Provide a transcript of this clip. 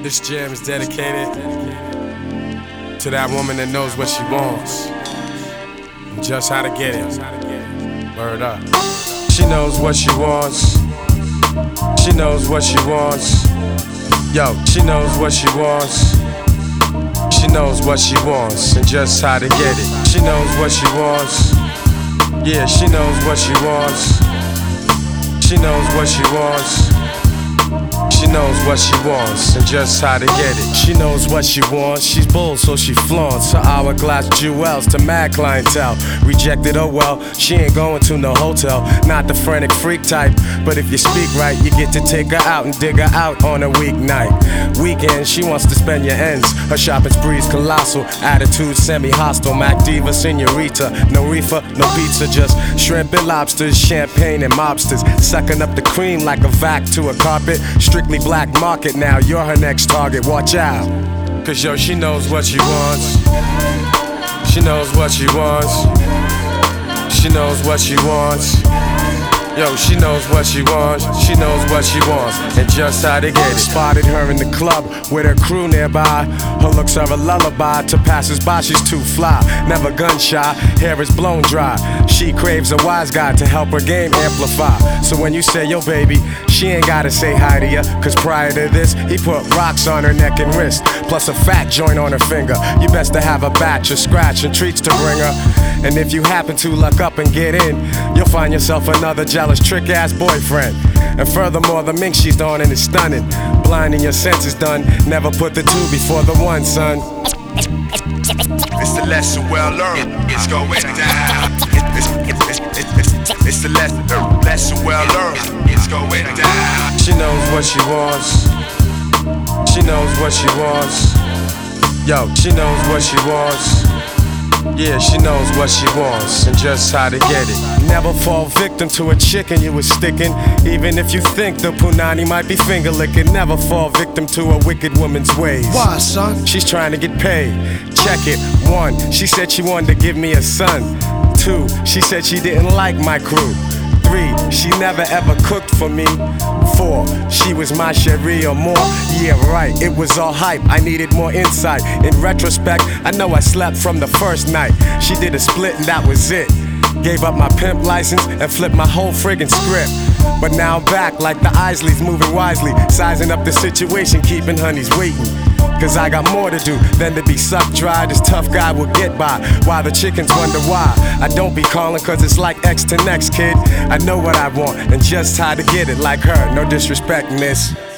This jam is dedicated to that woman that knows what she wants and just how to get it. Word up. She knows what she wants. She knows what she wants. Yo, she knows what she wants. She knows what she wants and just how to get it. She knows what she wants. Yeah, she knows what she wants. She knows what she wants. She knows what she wants and just how to get it. She knows what she wants, she's bold so she flaunts her hourglass jewels to mad clientele. Rejected, oh well, she ain't going to no hotel. Not the frantic freak type, but if you speak right, you get to take her out and dig her out on a weeknight. Weekend, she wants to spend your ends. Her shopping spree's colossal, attitude semi-hostile. Mac diva, senorita, no reefer, no pizza, just shrimp and lobsters, champagne and mobsters. Sucking up the cream like a vac to a carpet. Strictly black market now, you're her next target, watch out. Cause yo, she knows what she wants. She knows what she wants. She knows what she wants. Yo, she knows what she wants. She knows what she wants and just how to get it. Spotted her in the club with her crew nearby. Her looks are a lullaby to passers-by. She's too fly, never gun shy. Hair is blown dry. She craves a wise guy to help her game amplify. So when you say yo baby, she ain't gotta say hi to ya. Cause prior to this, he put rocks on her neck and wrist, plus a fat joint on her finger. You best to have a batch of scratch and treats to bring her. And if you happen to luck up and get in, you'll find yourself another jealous trick-ass boyfriend. And furthermore, the mink she's on is stunning. Blinding your senses done. Never put the two before the one, son. It's the lesson well learned. It's going down. It's the lesson well learned. It's going down. She knows what she wants. She knows what she wants. Yo, she knows what she wants. Yeah, she knows what she wants and just how to get it. Never fall victim to a chicken you was sticking. Even if you think the punani might be finger licking. Never fall victim to a wicked woman's ways. Why, son? She's trying to get paid. Check it. 1, she said she wanted to give me a son. 2, she said she didn't like my crew. 3, she never ever cooked for me. 4, she was my cherie or more. Yeah, right, it was all hype, I needed more insight. In retrospect, I know I slept from the first night. She did a split and that was it. Gave up my pimp license and flipped my whole friggin' script. But now I'm back like the Isleys, moving wisely, sizing up the situation, keeping honeys waiting. Cause I got more to do than to be sucked dry. This tough guy will get by, while the chickens wonder why I don't be calling, cause it's like X to next, kid. I know what I want and just how to get it like her. No disrespect, miss.